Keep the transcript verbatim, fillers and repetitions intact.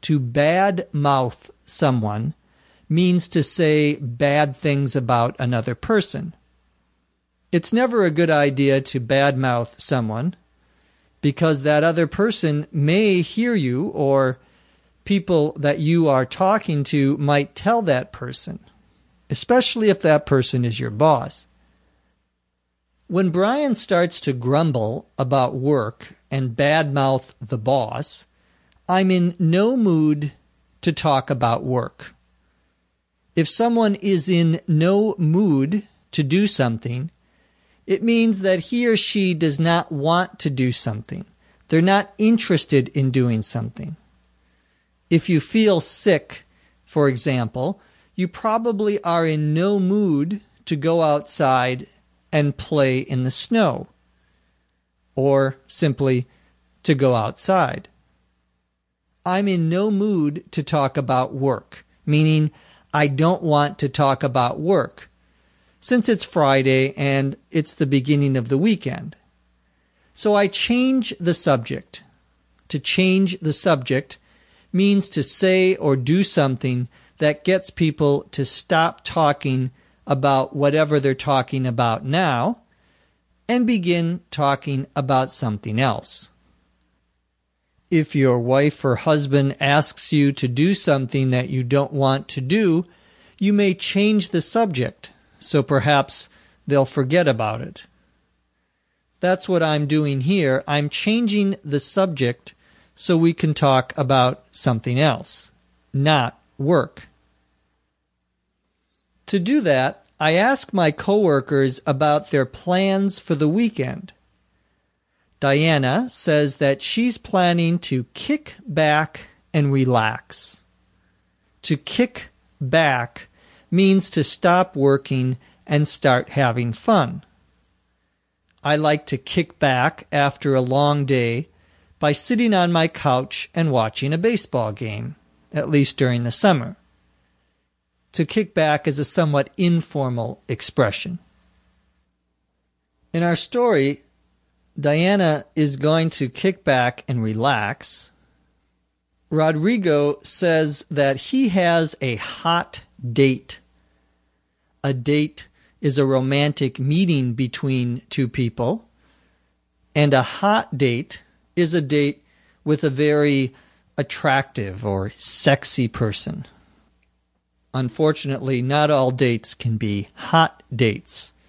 To bad mouth someone means to say bad things about another person. It's never a good idea to badmouth someone because that other person may hear you, or people that you are talking to might tell that person, especially if that person is your boss. When Brian starts to grumble about work and badmouth the boss, I'm in no mood to talk about work. If someone is in no mood to do something, it means that he or she does not want to do something. They're not interested in doing something. If you feel sick, for example, you probably are in no mood to go outside and play in the snow, or simply to go outside. I'm in no mood to talk about work, meaning I don't want to talk about work, since it's Friday and it's the beginning of the weekend. So I change the subject. To change the subject means to say or do something that gets people to stop talking about whatever they're talking about now and begin talking about something else. If your wife or husband asks you to do something that you don't want to do, you may change the subject, so perhaps they'll forget about it. That's what I'm doing here. I'm changing the subject so we can talk about something else, not work. To do that, I ask my coworkers about their plans for the weekend. Diana says that she's planning to kick back and relax. To kick back means to stop working and start having fun. I like to kick back after a long day by sitting on my couch and watching a baseball game, at least during the summer. To kick back is a somewhat informal expression. In our story, Diana is going to kick back and relax. Rodrigo says that he has a hot date. A date is a romantic meeting between two people, and a hot date is a date with a very attractive or sexy person. Unfortunately, not all dates can be hot dates.